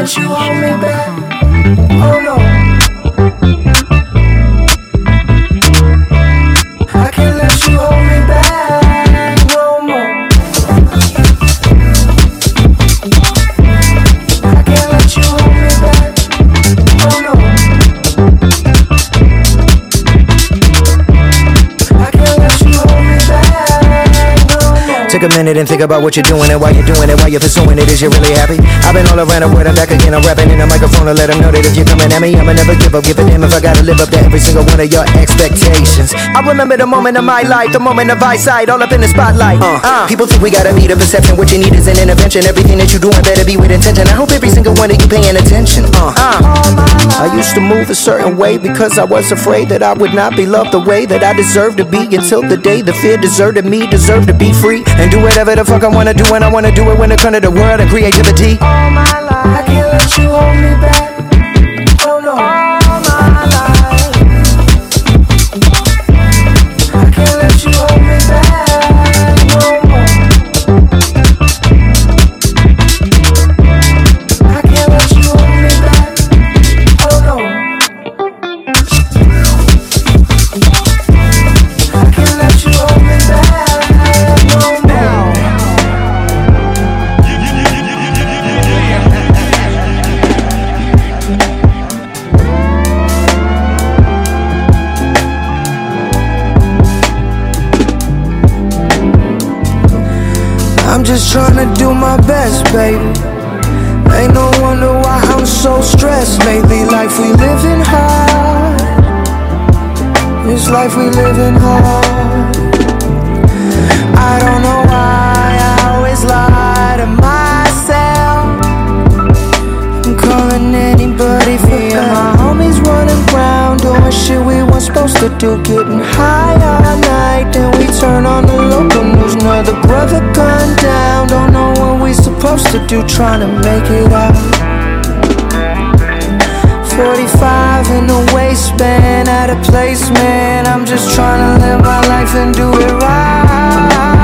let you hold me back. Oh no, I can't let you hold me back no more. I can't let you hold me back. Oh no, I can't let you hold me back no more. Take a minute and think about what you're doing and why you're doing it, why you're pursuing it. Is you really happy? I've been all around the world and back again. I'm rapping in the microphone to let them know that if you're coming at me, I'ma never give up. Give a damn if I gotta live up to every single one of your expectations. I remember the moment of my life, the moment of eyesight, all up in the spotlight. People think we gotta be the perception. What you need is an intervention. Everything that you're doing better be with intention. I hope every single one of you paying attention. I used to move a certain way because I was afraid that I would not be loved the way that I deserved to be, until the day the fear deserted me, deserved to be free and do whatever the fuck I wanna do, and I wanna do it when it comes to the world and creativity. All my life, I can't let you hold me back. Oh no, all my life, I can't let you hold me back no more. I can't let you hold me back. Oh no, I can't let you hold me back no more. I'm just tryna do my best, baby. Ain't no wonder why I'm so stressed lately. Life we living hard. This life we living hard. I don't know why I always lie to myself. I'm calling anybody for me and my homies running around doing shit we weren't supposed to do. Getting high all night, then we turn on the local news. Another brother gunned down. Don't know what we supposed to do, trying to make it out. 45 in the waistband, at a place, man. I'm just trying to live my life and do it right.